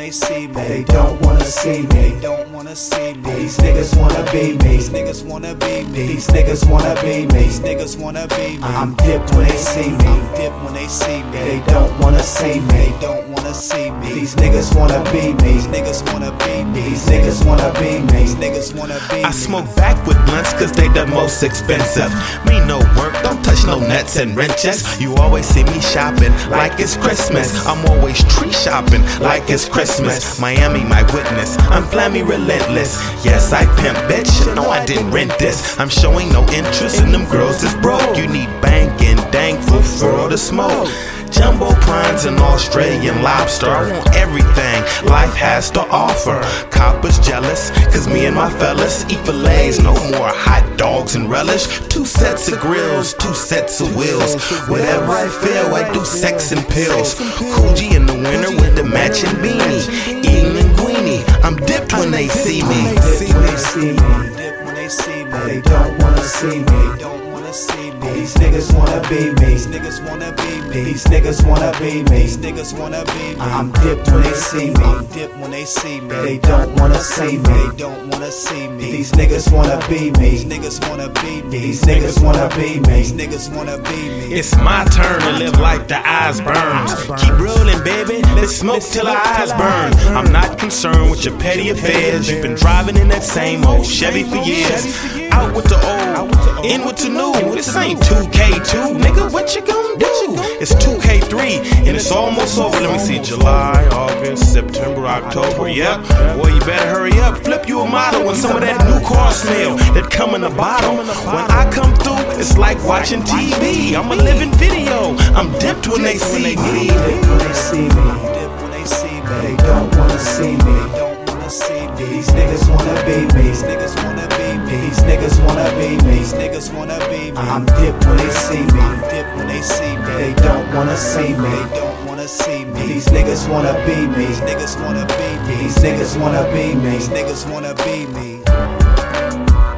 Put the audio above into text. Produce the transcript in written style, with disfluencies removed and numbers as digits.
they see me. They don't wanna see me. They don't wanna see me. These niggas wanna be me. These niggas wanna be me. These niggas wanna be me. These niggas wanna be me. I'm dipped when they see me. I'm dipped when they see me. They don't wanna see me. They don't wanna see me. These niggas wanna be me. These niggas wanna be me. These niggas wanna be me. These niggas wanna be me. I smoke back with blunts cause they the most expensive. Me no work, don't touch no nets and wrenches. You always see me shopping like it's Christmas. I'm always tree shopping like it's Christmas. Miami my witness, I'm flammy relentless. Yes I pimp bitch, no I didn't rent this. I'm showing no interest in them girls that's broke. You need bank and dank for all the smoke. Jumbo prawns and Australian lobster. I want everything life has to offer. Coppers jealous, cause me and my fellas eat fillets, no more hot dogs and relish. 2 sets of grills, 2 sets of wheels. Whatever I feel, I do sex and pills. Coogee in the winter with the matching beanie. Eating linguine, I'm dipped when they see me. I'm dipped when they see me. I'm dipped when they see me. They don't wanna see me. They don't wanna see me. These niggas wanna be me. These niggas wanna be me. These niggas wanna be me. These niggas wanna be me. I'm dipped when they see me. I'm dipped when they see me. They don't wanna see me. They don't wanna see me. These niggas wanna be These me. niggas wanna be me. These niggas wanna be These me. niggas wanna be me. It's my turn to live like the eyes burns. Keep rolling, baby. Let's smoke till our eyes burn. I'm not concerned with your petty affairs. You've been driving in that same old Chevy for years. Out with the old, in with the new. This ain't 2K2, nigga. What you gonna do? It's 2K3, and it's almost over. Let me see. July, August, September, October. Yep. Boy, you better hurry up. Flip you a model when some of that new car smell that come in the bottle. When I come through, it's like watching TV. I'm a living video. I'm dipped when they see me. I'm dipped when they see me. I'm dipped when they see me. They don't wanna see me. They don't wanna see me. These niggas wanna be me. These niggas wanna be me. These niggas wanna be me. These niggas wanna be me. I'm dipped when they see me. I'm dipped when they see me. They don't wanna see me. They don't wanna see me. These niggas wanna be me. These niggas wanna be me. These niggas wanna be me. These niggas wanna be me.